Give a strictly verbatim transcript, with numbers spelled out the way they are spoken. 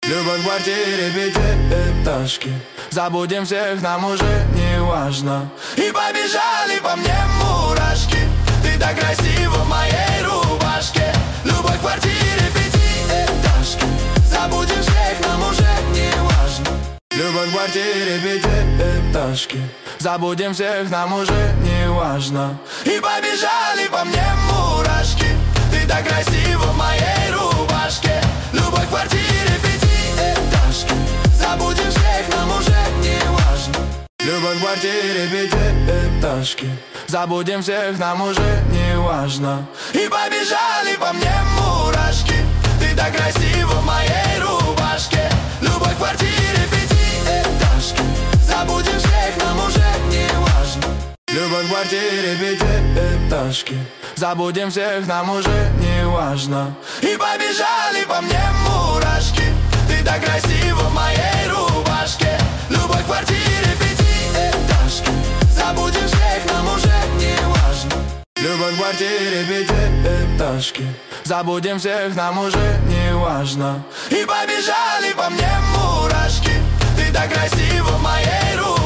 Любовь в квартире пятиэтажки. Забудем всех, нам уже не важно. И побежали по мне мурашки. Ты так красива в моей рубашке. Любовь в квартире пятиэтажки. Забудем всех, нам уже не важно. Любовь в квартире пятиэтажки. Забудем всех, нам уже не важно. И побежали по мне мурашки. Ты так красива в моей рубашке. Любовь в квартире пятиэтажки. Забудем всех, нам уже не важно. Любовь в квартире пятиэтажки. Забудем всех, нам уже не важно. И побежали по мне мурашки. Ты так красива в моей рубашке. Любовь в квартире пятиэтажки. Забудем всех, нам уже не важно. Любовь в квартире пятиэтажки. Забудем всех, нам уже не важно. И побежали по мне мурашки. Ты так красива в моей рубашке. Любовь в квартире пятиэтажки. Забудем всех, нам уже не важно. Любовь в квартире пятиэтажки. Забудем всех, нам уже не важно. И побежали по мне мурашки. Ты так красива в моей